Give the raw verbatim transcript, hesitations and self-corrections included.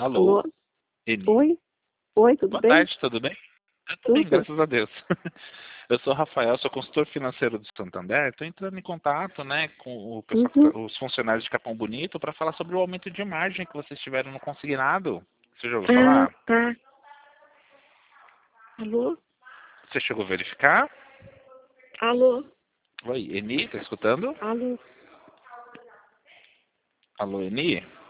Alô? Alô? Eni? Oi? Oi, tudo Boa bem? tarde, tudo bem? Eu tô bem, Tudo? graças a Deus. Eu sou o Rafael, sou consultor financeiro do Santander. Estou entrando em contato, né, com o pessoal, que Uhum. tá- os funcionários de Capão Bonito para falar sobre o aumento de margem que vocês tiveram no consignado. Você já ouviu Ah, falar? tá. Alô? Você chegou a verificar? Alô? Oi, Eni, tá escutando? Alô? Alô, Eni?